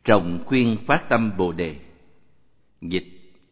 Rộng khuyên phát tâm Bồ Đề. Dịch: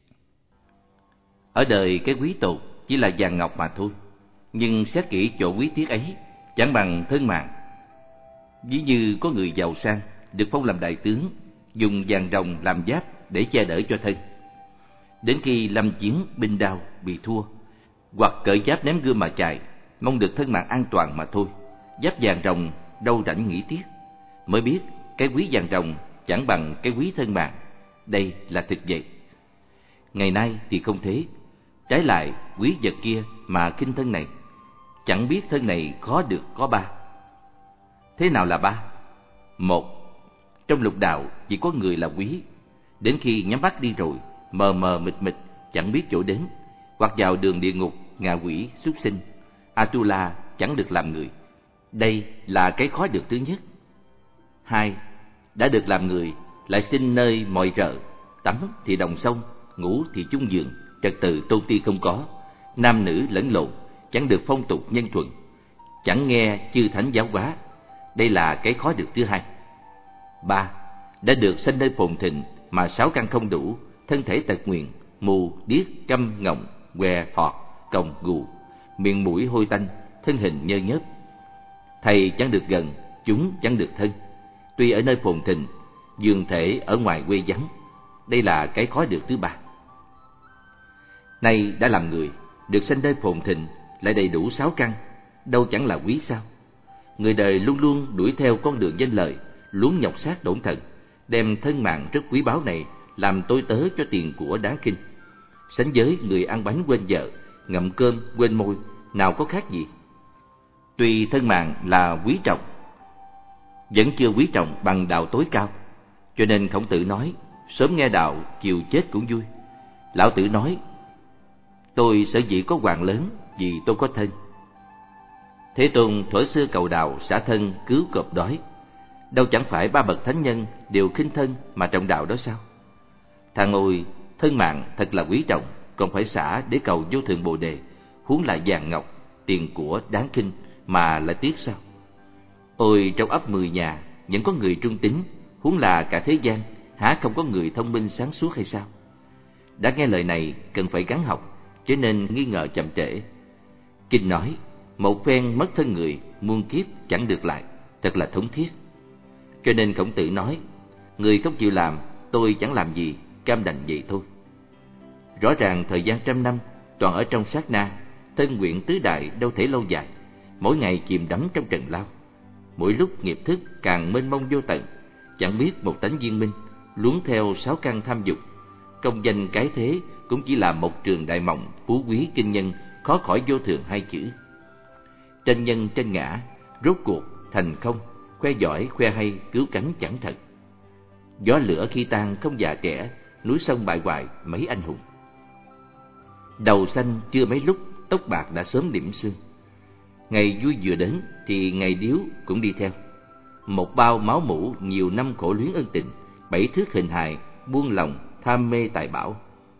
ở đời cái quý tột chỉ là vàng ngọc mà thôi, nhưng xét kỹ chỗ quý tiếc ấy chẳng bằng thân mạng. Ví như có người giàu sang được phong làm đại tướng, dùng vàng ròng làm giáp để che đỡ cho thân. Đến khi lâm chiến binh đao bị thua, hoặc cởi giáp ném gươm mà chạy, mong được thân mạng an toàn mà thôi, giáp vàng ròng đâu rảnh nghĩ tiếc. Mới biết cái quý vàng ròng chẳng bằng cái quý thân mạng. Đây là thực vậy. Ngày nay thì không thế. Trái lại, quý vật kia mà khinh thân này. Chẳng biết thân này khó được có ba. Thế nào là ba? Một, trong lục đạo chỉ có người là quý. Đến khi nhắm mắt đi rồi, mờ mờ mịt mịt, chẳng biết chỗ đến, hoặc vào đường địa ngục, ngạ quỷ, súc sinh, Atula chẳng được làm người. Đây là cái khó được thứ nhất. Hai, đã được làm người, lại sinh nơi mọi rợ, tắm thì đồng sông, ngủ thì chung giường, trật tự tôn ti không có, nam nữ lẫn lộn, chẳng được phong tục nhân thuận, chẳng nghe chư thánh giáo hóa. Đây là cái khó được thứ hai. Ba, đã được sanh nơi phồn thịnh mà sáu căn không đủ, thân thể tật nguyền, mù, điếc, câm, ngọng, què, thọt, còng, gù, miệng mũi hôi tanh, thân hình nhơ nhớp. Thầy chẳng được gần, chúng chẳng được thân. Tuy ở nơi phồn thịnh, dường thể ở ngoài quê vắng. Đây là cái khó được thứ ba. Nay đã làm người, được sanh nơi phồn thịnh, lại đầy đủ sáu căn, đâu chẳng là quý sao? Người đời luôn luôn đuổi theo con đường danh lợi, luống nhọc xác đổn thần, đem thân mạng rất quý báu này làm tôi tớ cho tiền của đáng khinh. Sánh với người ăn bánh quên vợ, ngậm cơm quên môi, nào có khác gì? Tuy thân mạng là quý trọng, vẫn chưa quý trọng bằng đạo tối cao. Cho nên Khổng Tử nói, sớm nghe đạo, chiều chết cũng vui. Lão Tử nói, tôi sở dĩ có hoàng lớn vì tôi có thân. Thế Tôn thuở xưa cầu đạo xả thân cứu cọp đói. Đâu chẳng phải ba bậc thánh nhân đều khinh thân mà trọng đạo đó sao? Thằng ôi, thân mạng thật là quý trọng, còn phải xả để cầu vô thượng Bồ Đề, huống lại vàng ngọc, tiền của đáng khinh mà lại tiếc sao? Ôi, trong ấp 10 nhà vẫn có người trung tín, huống là cả thế gian, há không có người thông minh sáng suốt hay sao? Đã nghe lời này cần phải gắng học, cho nên nghi ngờ chậm trễ. Kinh nói, một phen mất thân người, muôn kiếp chẳng được lại, thật là thống thiết. Cho nên Khổng Tử nói, người không chịu làm, tôi chẳng làm gì, cam đành vậy thôi. Rõ ràng thời gian trăm năm toàn ở trong sát na, thân nguyện tứ đại đâu thể lâu dài, mỗi ngày chìm đắm trong trần lao. Mỗi lúc nghiệp thức càng mênh mông vô tận, chẳng biết một tánh viên minh, luống theo sáu căn tham dục. Công danh cái thế cũng chỉ là một trường đại mộng, phú quý kinh nhân, khó khỏi vô thường hai chữ. Tranh nhân tranh ngã, rốt cuộc thành không, khoe giỏi khoe hay, cứu cánh chẳng thật. Gió lửa khi tan không già trẻ, núi sông bại hoại mấy anh hùng. Đầu xanh chưa mấy lúc, tóc bạc đã sớm điểm sương. Ngày vui vừa đến thì ngày điếu cũng đi theo. Một bao máu mủ nhiều năm khổ luyến ân tình, bảy thước hình hài, buông lòng, tham mê tài bảo.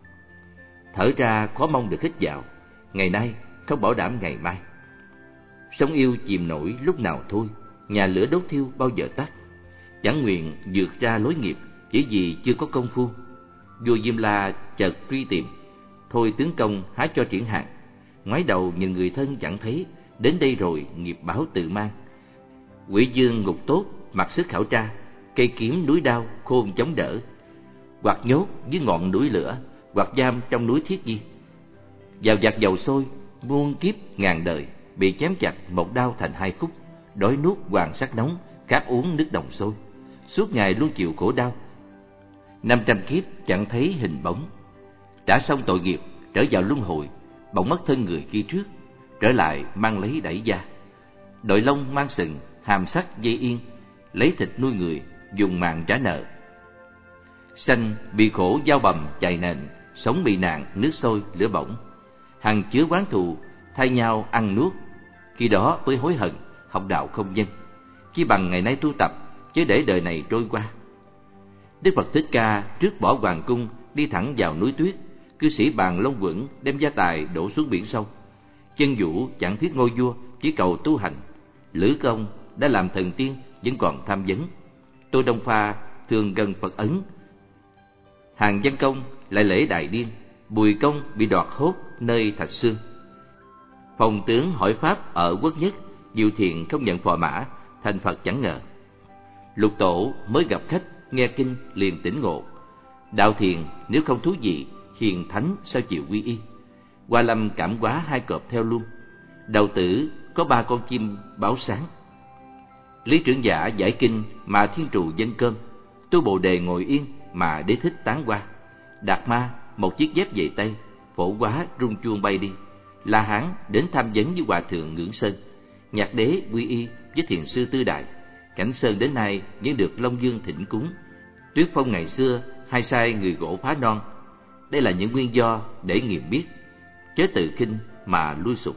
Thở ra khó mong được hít vào, ngày nay không bảo đảm ngày mai. Sống yêu chìm nổi lúc nào thôi, nhà lửa đốt thiêu bao giờ tắt. Chẳng nguyện vượt ra lối nghiệp, chỉ vì chưa có công phu. Vua Diêm La chợt truy tìm, thôi tướng công há cho triển hạn. Ngoái đầu nhìn người thân chẳng thấy, đến đây rồi nghiệp báo tự mang. Quỷ dương ngục tốt, mặc sức khảo tra, cây kiếm núi đao khôn chống đỡ. Hoặc nhốt dưới ngọn núi lửa, hoặc giam trong núi Thiết Di. Vào giặc dầu sôi, muôn kiếp ngàn đời, bị chém chặt một đao thành hai khúc, đói nuốt hoàng sắc nóng, khát uống nước đồng sôi, suốt ngày luôn chịu khổ đau. 500 kiếp chẳng thấy hình bóng. Trả xong tội nghiệp, trở vào luân hồi, bỗng mất thân người kia trước, trở lại mang lấy đẩy da. Đội lông mang sừng, hàm sắc dây yên, lấy thịt nuôi người, dùng mạng trả nợ. Sanh bị khổ dao bầm chày nền, sống bị nạn nước sôi lửa bỏng. Hằng chứa oán thù, thay nhau ăn nuốt. Khi đó mới hối hận, học đạo không nhân. Chỉ bằng ngày nay tu tập, chứ để đời này trôi qua. Đức Phật Thích Ca trước bỏ hoàng cung, đi thẳng vào núi tuyết. Cư sĩ bàn lông quẩn, đem gia tài đổ xuống biển sâu. Chân Vũ chẳng thiết ngôi vua, chỉ cầu tu hành. Lữ Công đã làm thần tiên, vẫn còn tham vấn. Tô Đông Pha thường gần Phật ấn. Hàng Văn Công lại lễ Đại Điên, Bùi Công bị đoạt hốt nơi Thạch Xương. Phong tướng hỏi pháp ở Quốc Nhất, Diệu Thiện không nhận phò mã, thành Phật chẳng ngờ. Lục Tổ mới gặp khách, nghe kinh liền tỉnh ngộ. Đạo Thiện nếu không thú vị, hiền thánh sao chịu quy y. Hoa Lâm cảm hóa 2 cọp theo luôn. Đầu Tử có 3 con chim báo sáng. Lý Trưởng Giả giải kinh mà Thiên Trù dâng cơm. Tu Bồ Đề ngồi yên mà Đế Thích tán hoa. Đạt Ma một chiếc dép về tay, Phổ Quá rung chuông bay đi. La Hán đến tham vấn với Hòa Thượng Ngưỡng Sơn. Nhạc Đế quy y với Thiền sư Tư Đại. Cảnh Sơn đến nay vẫn được Long Dương thỉnh cúng. Tuyết Phong ngày xưa hay sai người gỗ phá non. Đây là những nguyên do để nghiệm biết, chớ tự khinh mà lui sụp.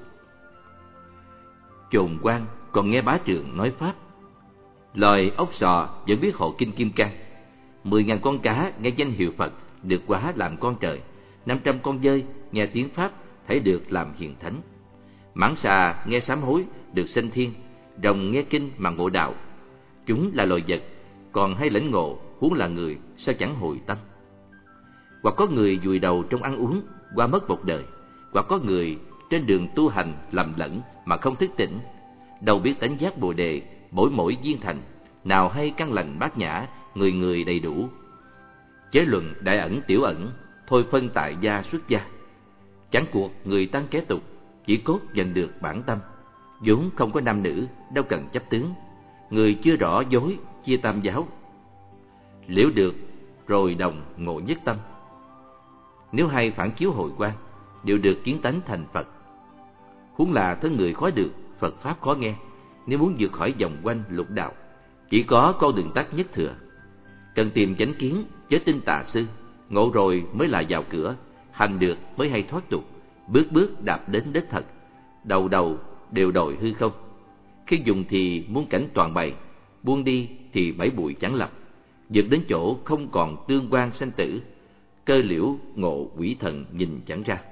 Chồn Quan còn nghe Bá Trượng nói pháp. Loài ốc sò vẫn biết hộ kinh Kim Cang. 10.000 con cá nghe danh hiệu Phật được hóa làm con trời. 500 con dơi nghe tiếng pháp thấy được làm hiền thánh. Mãng xà nghe sám hối được sanh thiên. Rồng nghe kinh mà ngộ đạo. Chúng là loài vật, còn hay lãnh ngộ, huống là người sao chẳng hồi tâm. Hoặc có người vùi đầu trong ăn uống, qua mất một đời. Hoặc có người trên đường tu hành lầm lẫn mà không thức tỉnh. Đâu biết tánh giác Bồ Đề, mỗi viên thành. Nào hay căn lành bát nhã, người người đầy đủ. Chế luận đại ẩn tiểu ẩn, thôi phân tại gia xuất gia. Chẳng cuộc người tăng kẻ tục, chỉ cốt giành được bản tâm. vốn không có nam nữ, đâu cần chấp tướng. Người chưa rõ dối, chia tam giáo. Liễu được, rồi đồng ngộ nhất tâm. Nếu hay phản chiếu hồi quan, đều được kiến tánh thành Phật. Huống là thân người khó được, Phật Pháp khó nghe. Nếu muốn vượt khỏi vòng quanh lục đạo, chỉ có con đường tắt nhất thừa. Cần tìm chánh kiến, chớ tin tà sư. Ngộ rồi mới là vào cửa, hành được mới hay thoát tục. Bước bước đạp đến đích thật, đầu đầu đều đòi hư không. Khi dùng thì muốn cảnh toàn bày, buông đi thì bảy bụi chẳng lập. Vượt đến chỗ không còn tương quan sanh tử, cơ liễu ngộ quỷ thần nhìn chẳng ra.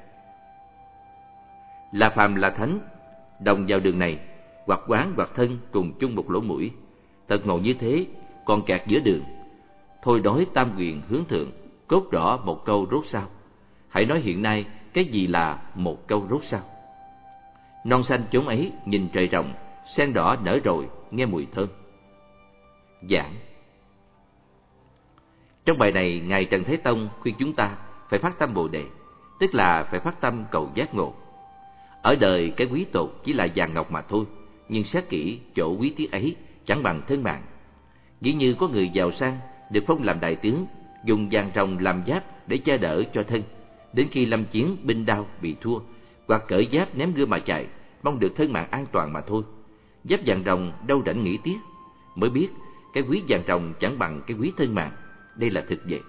Là phàm là thánh, đồng vào đường này, hoặc quán hoặc thân cùng chung một lỗ mũi. Thật ngộ như thế, còn kẹt giữa đường. Thôi đói tam quyền hướng thượng, cốt rõ một câu rốt sao. Hãy nói hiện nay cái gì là một câu rốt sao. Non xanh chốn ấy nhìn trời rộng, sen đỏ nở rồi nghe mùi thơm. Giảng. Trong bài này, Ngài Trần Thái Tông khuyên chúng ta phải phát tâm Bồ Đề, tức là phải phát tâm cầu giác ngộ. Ở đời cái quý tột chỉ là vàng ngọc mà thôi, nhưng xét kỹ chỗ quý tiếc ấy chẳng bằng thân mạng. Dĩ như có người giàu sang được phong làm đại tướng, dùng vàng rồng làm giáp để che đỡ cho thân, đến khi lâm chiến binh đao bị thua, hoặc cởi giáp ném gươm mà chạy, mong được thân mạng an toàn mà thôi. Giáp vàng rồng đâu rảnh nghĩ tiếc, mới biết cái quý vàng rồng chẳng bằng cái quý thân mạng. Đây là thực vậy.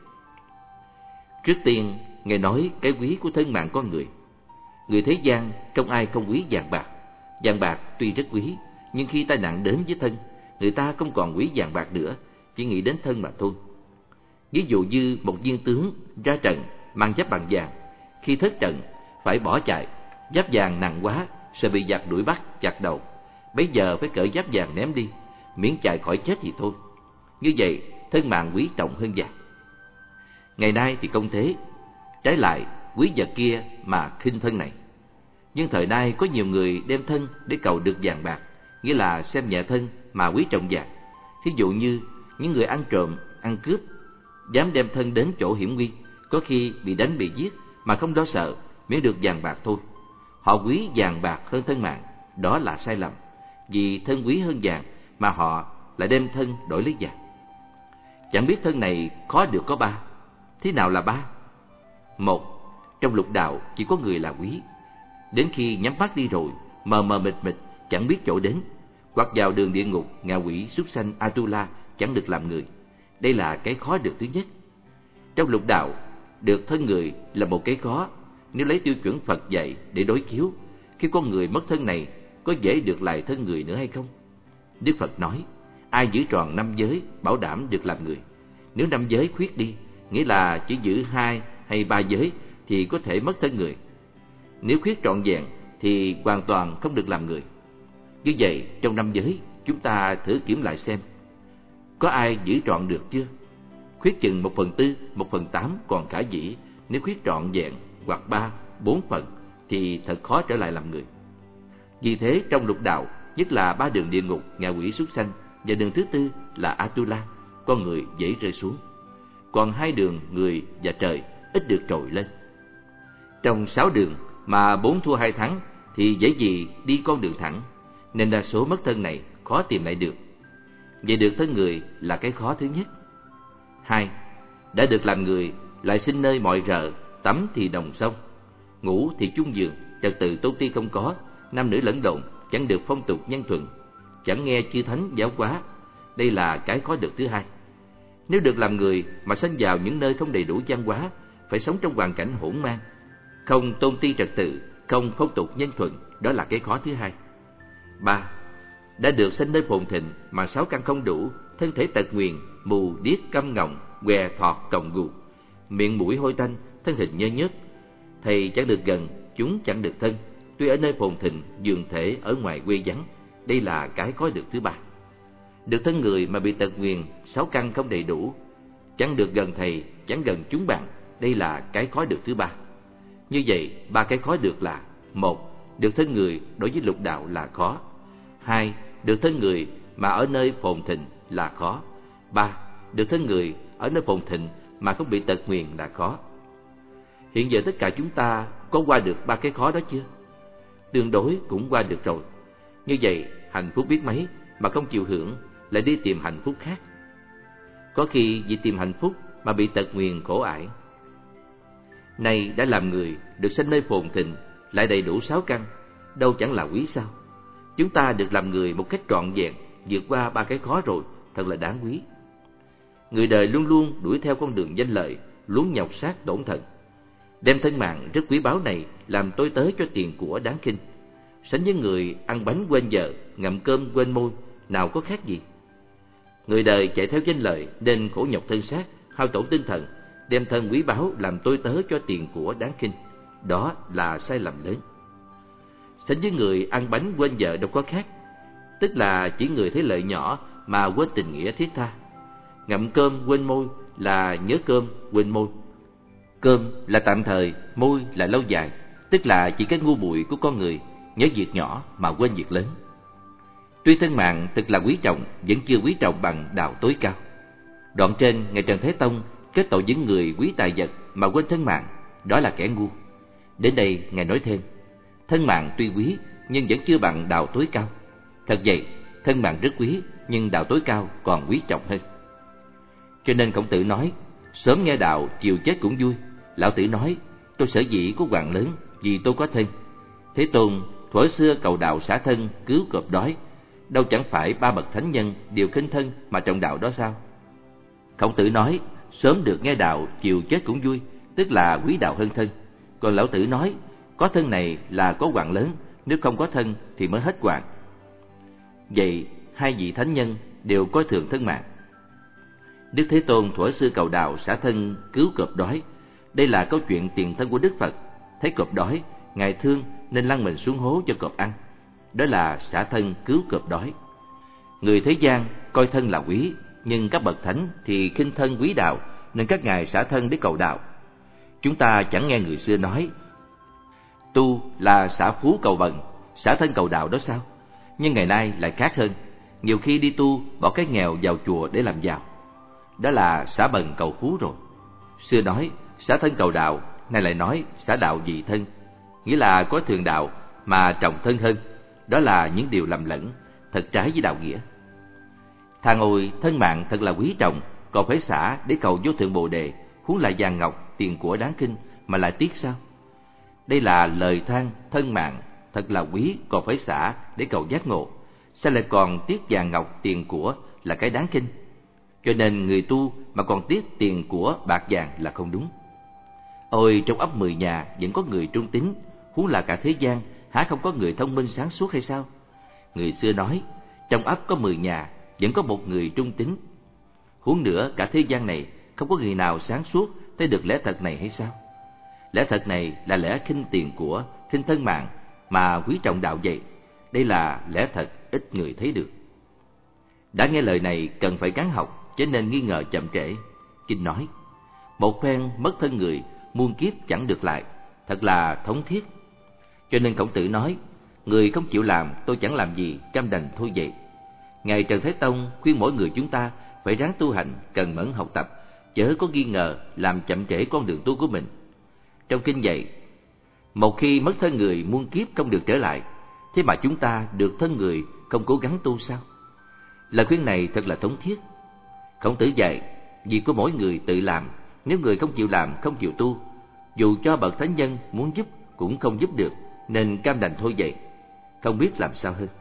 Trước tiên, Ngài nói cái quý của thân mạng con người. Người thế gian không ai không quý vàng bạc. Vàng bạc tuy rất quý, nhưng khi tai nạn đến với thân, người ta không còn quý vàng bạc nữa, chỉ nghĩ đến thân mà thôi. Ví dụ như một viên tướng ra trận mang giáp bằng vàng, khi thất trận phải bỏ chạy, giáp vàng nặng quá, sợ bị giặc đuổi bắt chặt đầu, bấy giờ phải cởi giáp vàng ném đi, miễn chạy khỏi chết thì thôi. Như vậy thân mạng quý trọng hơn vàng. Ngày nay thì không thế, trái lại quý vật kia mà khinh thân này. Nhưng thời nay có nhiều người đem thân để cầu được vàng bạc, nghĩa là xem nhẹ thân mà quý trọng vàng. Thí dụ như những người ăn trộm, ăn cướp, dám đem thân đến chỗ hiểm nguy, có khi bị đánh bị giết mà không lo sợ, miễn được vàng bạc thôi. Họ quý vàng bạc hơn thân mạng, đó là sai lầm. Vì thân quý hơn vàng mà họ lại đem thân đổi lấy vàng. Chẳng biết thân này khó được có ba. Thế nào là ba? Một, trong lục đạo chỉ có người là quý. Đến khi nhắm mắt đi rồi, mờ mờ mịt mịt, chẳng biết chỗ đến. Hoặc vào đường địa ngục, ngạ quỷ, súc sanh, Atula chẳng được làm người. Đây là cái khó được thứ nhất. Trong lục đạo, được thân người là một cái khó. Nếu lấy tiêu chuẩn Phật dạy để đối chiếu, khi con người mất thân này, có dễ được lại thân người nữa hay không? Đức Phật nói, ai giữ tròn 5 giới, bảo đảm được làm người. Nếu 5 giới khuyết đi, nghĩa là chỉ giữ 2 hay 3 giới, thì có thể mất thân người. Nếu khuyết trọn vẹn, thì hoàn toàn không được làm người. Như vậy, trong 5 giới, chúng ta thử kiểm lại xem, có ai giữ trọn được chưa? khuyết chừng 1/4, 1/8 còn khả dĩ. Nếu khuyết trọn vẹn hoặc 3, 4 phần thì thật khó trở lại làm người. Vì thế trong lục đạo, nhất là 3 đường địa ngục, ngạ quỷ, súc sanh, và đường thứ tư là Atula, con người dễ rơi xuống. Còn 2 đường người và trời ít được trồi lên. Trong 6 đường mà 4 thua 2 thắng thì dễ gì đi con đường thẳng, nên đa số mất thân này khó tìm lại được. Vậy được thân người là cái khó thứ nhất. 2. Đã được làm người lại sinh nơi mọi rợ, tắm thì đồng sông, ngủ thì chung giường, trật tự tôn ti không có, nam nữ lẫn lộn, chẳng được phong tục nhân thuận, chẳng nghe chư thánh giáo hóa. Đây là cái khó được thứ hai. Nếu được làm người mà sinh vào những nơi không đầy đủ văn hóa, phải sống trong hoàn cảnh hỗn mang, không tôn ti trật tự, không phong tục nhân thuận, đó là cái khó thứ hai. 3. Đã được sinh nơi phồn thịnh mà 6 căn không đủ, thân thể tật nguyền, mù, điếc, câm ngọng, què, thọt, còng gù, miệng mũi hôi tanh, thân hình nhơ nhớt. Thầy chẳng được gần, chúng chẳng được thân, tuy ở nơi phồn thịnh, dường thể ở ngoài quê vắng. Đây là cái khó được thứ ba. Được thân người mà bị tật nguyền, 6 căn không đầy đủ, chẳng được gần thầy, chẳng gần chúng bạn. Đây là cái khó được thứ ba. Như vậy, 3 cái khó được là: 1. Được thân người đối với lục đạo là khó. 2. Được thân người mà ở nơi phồn thịnh là khó. 3. Được thân người ở nơi phồn thịnh mà không bị tật nguyền là khó. Hiện giờ tất cả chúng ta có qua được 3 cái khó đó chưa? Tương đối cũng qua được rồi. Như vậy, hạnh phúc biết mấy mà không chịu hưởng, lại đi tìm hạnh phúc khác. Có khi vì tìm hạnh phúc mà bị tật nguyền khổ ải. Nay đã làm người, được sinh nơi phồn thịnh, lại đầy đủ 6 căn, đâu chẳng là quý sao? Chúng ta được làm người một cách trọn vẹn, vượt qua 3 cái khó rồi, thật là đáng quý. Người đời luôn luôn đuổi theo con đường danh lợi, luống nhọc xác tổn thần, đem thân mạng rất quý báu này làm tôi tớ cho tiền của đáng khinh. Sánh với người ăn bánh quên giờ, ngậm cơm quên môi, nào có khác gì. Người đời chạy theo danh lợi nên khổ nhọc thân xác, hao tổn tinh thần, đem thân quý báu làm tôi tớ cho tiền của đáng khinh. Đó là sai lầm lớn. Sánh với người ăn bánh quên vợ đâu có khác, tức là chỉ người thấy lợi nhỏ mà quên tình nghĩa thiết tha. Ngậm cơm quên môi là nhớ cơm quên môi. Cơm là tạm thời, môi là lâu dài, tức là chỉ cái ngu muội của con người, nhớ việc nhỏ mà quên việc lớn. Tuy thân mạng thật là quý trọng, vẫn chưa quý trọng bằng đạo tối cao. Đoạn trên, Ngài Trần Thái Tông kết tội những người quý tài vật mà quên thân mạng, đó là kẻ ngu. Đến đây Ngài nói thêm, thân mạng tuy quý nhưng vẫn chưa bằng đạo tối cao. Thật vậy, thân mạng rất quý nhưng đạo tối cao còn quý trọng hơn. Cho nên Khổng Tử nói, sớm nghe đạo, chiều chết cũng vui. Lão Tử nói, tôi sở dĩ có hoàng lớn vì tôi có thân. Thế Tôn thuở xưa cầu đạo xả thân, cứu cọp đói, đâu chẳng phải 3 bậc thánh nhân đều khinh thân mà trọng đạo đó sao? Khổng Tử nói, sớm được nghe đạo, chiều chết cũng vui, tức là quý đạo hơn thân. Còn Lão Tử nói, có thân này là có hoàng lớn, nếu không có thân thì mới hết hoàng. Vậy 2 vị thánh nhân đều coi thường thân mạng. Đức Thế Tôn thuở xưa cầu đạo xả thân cứu cọp đói, đây là câu chuyện tiền thân của Đức Phật. Thấy cọp đói, Ngài thương nên lăn mình xuống hố cho cọp ăn, đó là xả thân cứu cọp đói. Người thế gian coi thân là quý, nhưng các bậc thánh thì khinh thân quý đạo, nên các ngài xả thân để cầu đạo. Chúng ta chẳng nghe người xưa nói, tu là xả phú cầu bần, xả thân cầu đạo đó sao? Nhưng ngày nay lại khác hơn, nhiều khi đi tu bỏ cái nghèo vào chùa để làm giàu, đó là xả bần cầu phú rồi. Xưa nói xả thân cầu đạo, nay lại nói xả đạo vì thân, nghĩa là có thường đạo mà trọng thân hơn. Đó là những điều lầm lẫn, thật trái với đạo nghĩa. Thà ngồi thân mạng thật là quý trọng, còn phải xả để cầu vô thượng Bồ Đề, huống là vàng ngọc, tiền của đáng khinh mà lại tiếc sao? Đây là lời than thân mạng thật là quý, còn phải xả để cầu giác ngộ, sao lại còn tiếc vàng ngọc, tiền của là cái đáng khinh? Cho nên người tu mà còn tiếc tiền của bạc vàng là không đúng. Ôi, trong ấp 10 nhà vẫn có người trung tín, huống là cả thế gian, há không có người thông minh sáng suốt hay sao? Người xưa nói, trong ấp có 10 nhà vẫn có một người trung tín, huống nữa cả thế gian này không có người nào sáng suốt thấy được lẽ thật này hay sao? Lẽ thật này là lẽ khinh tiền của, khinh thân mạng mà quý trọng đạo vậy. Đây là lẽ thật ít người thấy được. Đã nghe lời này cần phải gắng học, cho nên nghi ngờ chậm trễ. Kinh nói: một phen mất thân người, muôn kiếp chẳng được lại, thật là thống thiết. Cho nên Khổng Tử nói: người không chịu làm, tôi chẳng làm gì, cam đành thôi vậy. Ngài Trần Thái Tông khuyên mỗi người chúng ta phải ráng tu hành, cần mẫn học tập, chớ có nghi ngờ làm chậm trễ con đường tu của mình. Trong kinh dạy: một khi mất thân người, muôn kiếp không được trở lại, thế mà chúng ta được thân người không cố gắng tu sao? Lời khuyên này thật là thống thiết. Khổng Tử dạy: việc của mỗi người tự làm, nếu người không chịu làm, không chịu tu, dù cho bậc thánh nhân muốn giúp cũng không giúp được, nên cam đành thôi vậy, không biết làm sao hơn.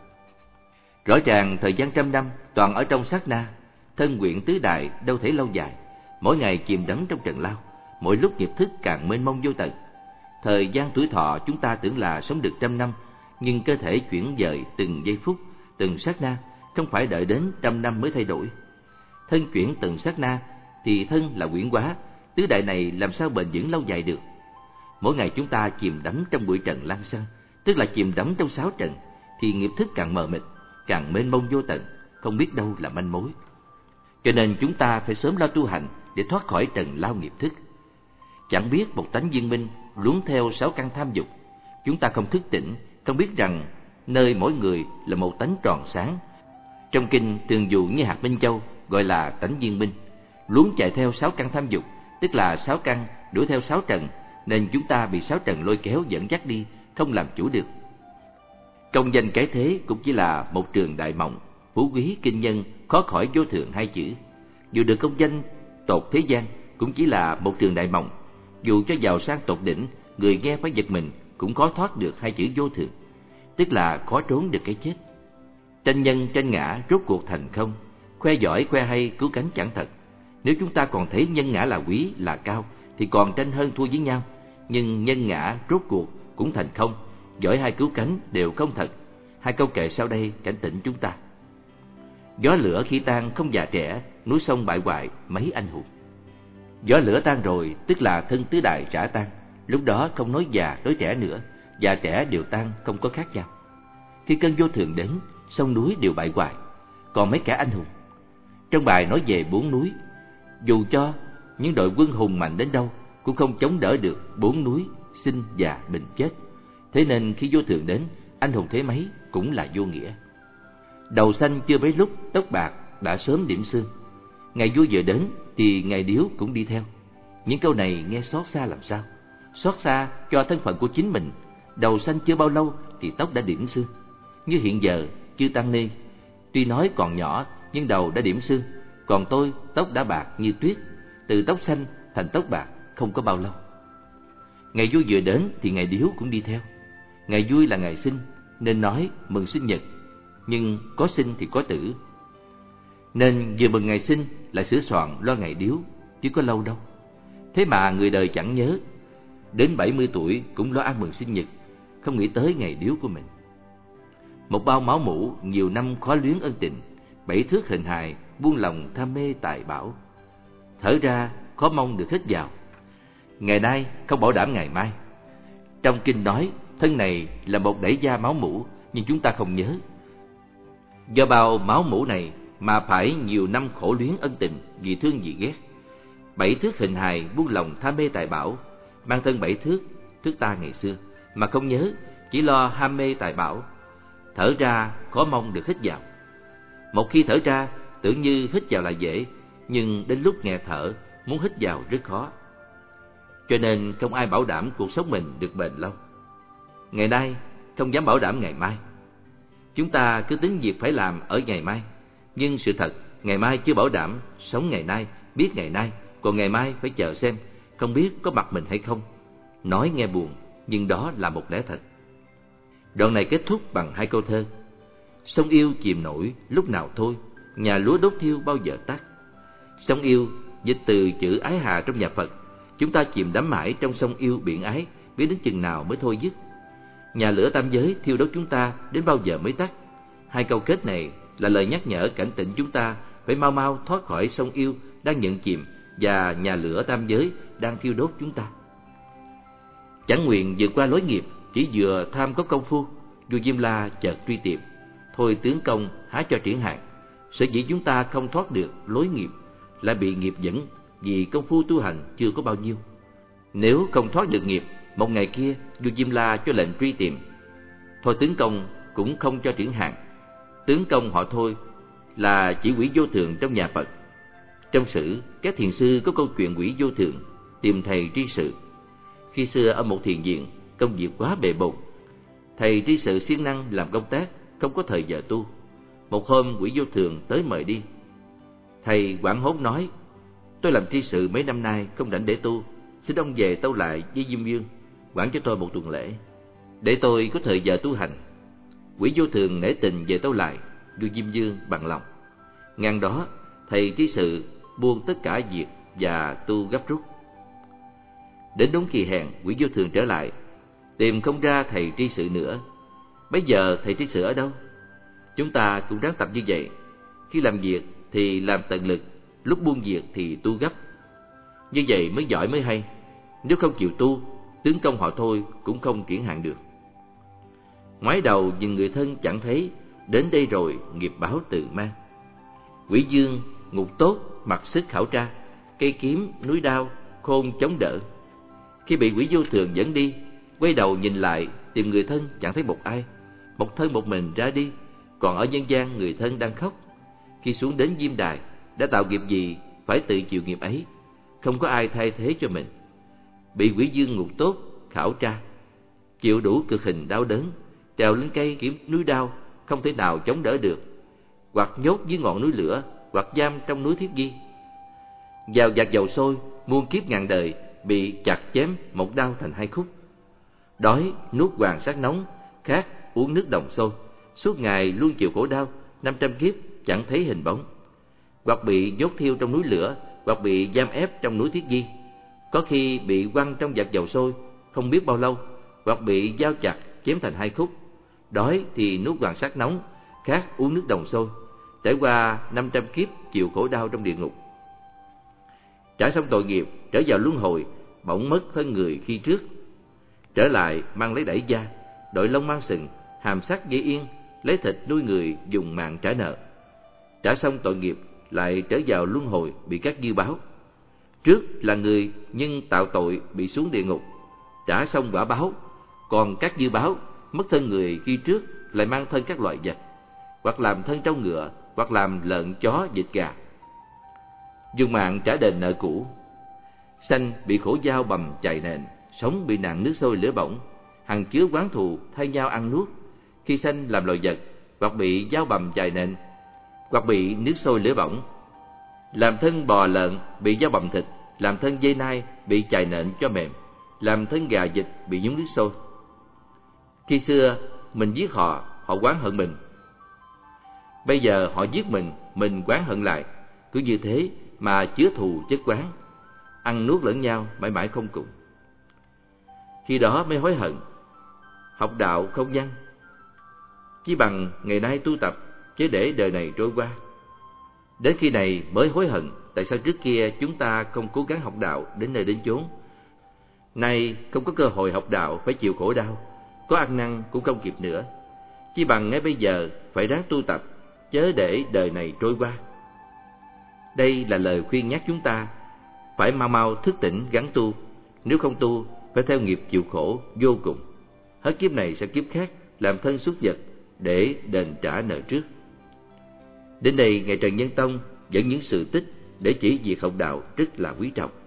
Rõ ràng thời gian trăm năm toàn ở trong sát na, thân nguyện tứ đại đâu thể lâu dài, mỗi ngày chìm đắm trong trần lao, mỗi lúc nghiệp thức càng mênh mông vô tận. Thời gian tuổi thọ chúng ta tưởng là sống được trăm năm, nhưng cơ thể chuyển dời từng giây phút, từng sát na, không phải đợi đến trăm năm mới thay đổi. Thân chuyển từng sát na thì thân là quyển hóa, tứ đại này làm sao bền vững lâu dài được. Mỗi ngày chúng ta chìm đắm trong bụi trần lang xăng, tức là chìm đắm trong sáu trần, thì nghiệp thức càng mờ mịt, càng mênh mông vô tận, không biết đâu là manh mối. Cho nên chúng ta phải sớm lo tu hành để thoát khỏi trần lao nghiệp thức. Chẳng biết một tánh viên minh luống theo sáu căn tham dục, chúng ta không thức tỉnh, không biết rằng nơi mỗi người là một tánh tròn sáng. Trong kinh thường dụ như hạt minh châu, gọi là tánh viên minh. Luống chạy theo sáu căn tham dục, tức là sáu căn đuổi theo sáu trần, nên chúng ta bị sáu trần lôi kéo dẫn dắt đi, không làm chủ được. Công danh cái thế cũng chỉ là một trường đại mộng, phú quý kinh nhân khó khỏi vô thượng hai chữ. Dù được công danh tột thế gian cũng chỉ là một trường đại mộng, dù cho giàu sang tột đỉnh, người nghe phải giật mình cũng khó thoát được hai chữ vô thượng, tức là khó trốn được cái chết. Tranh nhân tranh ngã rốt cuộc thành không, khoe giỏi khoe hay cứu cánh chẳng thật. Nếu chúng ta còn thấy nhân ngã là quý là cao thì còn tranh hơn thua với nhau, nhưng nhân ngã rốt cuộc cũng thành không, giỏi hay cứu cánh đều không thật. Hai câu kệ sau đây cảnh tỉnh chúng ta: gió lửa khi tan không già trẻ, núi sông bại hoại mấy anh hùng. Gió lửa tan rồi tức là thân tứ đại rã tan, lúc đó không nói già nói trẻ nữa, già trẻ đều tan, không có khác nhau. Khi cơn vô thường đến, sông núi đều bại hoại, còn mấy kẻ anh hùng. Trong bài nói về bốn núi, dù cho những đội quân hùng mạnh đến đâu cũng không chống đỡ được bốn núi sinh già bệnh chết. Thế nên khi vô thường đến, anh hùng thế mấy cũng là vô nghĩa. Đầu xanh chưa mấy lúc, tóc bạc đã sớm điểm xương. Ngày vui vừa đến thì ngày điếu cũng đi theo. Những câu này nghe xót xa làm sao? Xót xa cho thân phận của chính mình. Đầu xanh chưa bao lâu thì tóc đã điểm xương. Như hiện giờ chư tăng ni tuy nói còn nhỏ nhưng đầu đã điểm xương, còn tôi tóc đã bạc như tuyết. Từ tóc xanh thành tóc bạc không có bao lâu. Ngày vui vừa đến thì ngày điếu cũng đi theo. Ngày vui là ngày sinh nên nói mừng sinh nhật, nhưng có sinh thì có tử, nên vừa mừng ngày sinh lại sửa soạn lo ngày điếu, chứ có lâu đâu. Thế mà người đời chẳng nhớ, đến 70 tuổi cũng lo ăn mừng sinh nhật, không nghĩ tới ngày điếu của mình. Một bao máu mủ nhiều năm khó luyến ân tình, 7 thước hình hài buông lòng tham mê tài bảo. Thở ra khó mong được hít vào, ngày nay không bảo đảm ngày mai. Trong kinh nói thân này là một đẩy da máu mủ, nhưng chúng ta không nhớ. Do bao máu mủ này mà phải nhiều năm khổ luyến ân tình, vì thương vì ghét. 7 thước hình hài buông lòng tham mê tài bảo, mang thân 7 thước ta ngày xưa mà không nhớ, chỉ lo ham mê tài bảo. Thở ra khó mong được hít vào. Một khi thở ra tưởng như hít vào là dễ, nhưng đến lúc nghẹt thở muốn hít vào rất khó. Cho nên không ai bảo đảm cuộc sống mình được bền lâu. Ngày nay không dám bảo đảm ngày mai. Chúng ta cứ tính việc phải làm ở ngày mai, nhưng sự thật ngày mai chưa bảo đảm. Sống ngày nay, biết ngày nay, còn ngày mai phải chờ xem, không biết có mặt mình hay không. Nói nghe buồn, nhưng đó là một lẽ thật. Đoạn này kết thúc bằng hai câu thơ: sông yêu chìm nổi lúc nào thôi, nhà lúa đốt thiêu bao giờ tắt. Sông yêu dịch từ chữ ái hà trong nhà Phật. Chúng ta chìm đắm mãi trong sông yêu biển ái, biết đến chừng nào mới thôi dứt. Nhà lửa tam giới thiêu đốt chúng ta đến bao giờ mới tắt. Hai câu kết này là lời nhắc nhở cảnh tỉnh chúng ta phải mau mau thoát khỏi sông yêu đang nhận chìm và nhà lửa tam giới đang thiêu đốt chúng ta. Chẳng nguyện vượt qua lối nghiệp, chỉ vừa tham có công phu, vua Diêm La chợt truy tìm, thôi tướng công há cho triển hạn. Sở dĩ chúng ta không thoát được lối nghiệp, lại bị nghiệp dẫn vì công phu tu hành chưa có bao nhiêu. Nếu không thoát được nghiệp, một ngày kia vua Diêm La cho lệnh truy tìm. Thôi Tướng Công cũng không cho triển hạn. Tướng Công họ Thôi là chỉ quỷ vô thường trong nhà Phật. Trong sử, các thiền sư có câu chuyện quỷ vô thường tìm thầy tri sự. Khi xưa ở một thiền viện, công việc quá bề bộn, thầy tri sự siêng năng làm công tác, không có thời giờ tu. Một hôm quỷ vô thường tới mời đi. Thầy hoảng hốt nói: tôi làm tri sự mấy năm nay không rảnh để tu, xin ông về tâu lại với Diêm Vương, quản cho tôi một tuần lễ, để tôi có thời giờ tu hành. Quỷ vô thường nể tình về tâu lại, vua Diêm Vương bằng lòng. Ngang đó, thầy tri sự buông tất cả việc và tu gấp rút. Đến đúng kỳ hẹn, quỷ vô thường trở lại, tìm không ra thầy tri sự nữa. Bây giờ thầy tri sự ở đâu? Chúng ta cũng ráng tập như vậy. Khi làm việc thì làm tận lực, lúc buông việc thì tu gấp. Như vậy mới giỏi mới hay. Nếu không chịu tu, tướng công họ Thôi cũng không kiển hạn được. Ngoái đầu nhìn người thân chẳng thấy, đến đây rồi nghiệp báo tự mang. Quỷ Dương ngục tốt, mặc sức khảo tra, cây kiếm, núi đao, khôn chống đỡ. Khi bị quỷ vô thường dẫn đi, quay đầu nhìn lại tìm người thân chẳng thấy một ai. Một thân một mình ra đi, còn ở nhân gian người thân đang khóc. Khi xuống đến Diêm Đài, đã tạo nghiệp gì phải tự chịu nghiệp ấy, không có ai thay thế cho mình. Bị quỷ Dương ngục tốt, khảo tra, chịu đủ cực hình đau đớn, trèo lên cây kiếm núi đao, không thể nào chống đỡ được, hoặc nhốt dưới ngọn núi lửa, hoặc giam trong núi Thiết Di. Vào vạc dầu sôi, muôn kiếp ngàn đời, bị chặt chém một đao thành hai khúc. Đói nuốt hoàng sát nóng, khát uống nước đồng sôi, suốt ngày luôn chịu khổ đau, 500 kiếp chẳng thấy hình bóng. Hoặc bị nhốt thiêu trong núi lửa, hoặc bị giam ép trong núi Thiết Di. Có khi bị quăng trong vạc dầu sôi không biết bao lâu, hoặc bị dao chặt chém thành hai khúc. Đói thì nuốt hoàng sát nóng, khát uống nước đồng sôi, trải qua 500 kiếp chịu khổ đau trong địa ngục. Trả xong tội nghiệp, trở vào luân hồi, bỗng mất thân người khi trước. Trở lại mang lấy đẩy da, đội lông mang sừng, hàm sắc dây yên, lấy thịt nuôi người, dùng mạng trả nợ. Trả xong tội nghiệp, lại trở vào luân hồi bị các dư báo. Trước là người nhưng tạo tội bị xuống địa ngục, trả xong quả báo, còn các dư báo mất thân người khi trước lại mang thân các loại vật, hoặc làm thân trâu ngựa, hoặc làm lợn chó vịt gà, dùng mạng trả đền nợ cũ. Sanh bị khổ dao bầm chày nện, sống bị nạn nước sôi lửa bỏng, hằng chứa oán thù thay nhau ăn nuốt. Khi sanh làm loài vật, hoặc bị dao bầm chày nện, hoặc bị nước sôi lửa bỏng, làm thân bò lợn bị dao bầm thịt, làm thân dây nai bị chày nện cho mềm, làm thân gà vịt bị nhúng nước sôi. Khi xưa mình giết họ, họ oán hận mình. Bây giờ họ giết mình oán hận lại. Cứ như thế mà chứa thù chất oán, ăn nuốt lẫn nhau mãi mãi không cùng. Khi đó mới hối hận, học đạo không văn, chỉ bằng ngày nay tu tập, chứ để đời này trôi qua. Đến khi này mới hối hận, tại sao trước kia chúng ta không cố gắng học đạo đến nơi đến chốn. Nay không có cơ hội học đạo, phải chịu khổ đau, có ăn năn cũng không kịp nữa. Chỉ bằng ngay bây giờ phải ráng tu tập, chớ để đời này trôi qua. Đây là lời khuyên nhắc chúng ta phải mau mau thức tỉnh gắng tu. Nếu không tu, phải theo nghiệp chịu khổ vô cùng. Hết kiếp này sẽ kiếp khác, làm thân súc vật để đền trả nợ trước. Đến đây, Ngài Trần Nhân Tông dẫn những sự tích để chỉ việc học đạo rất là quý trọng.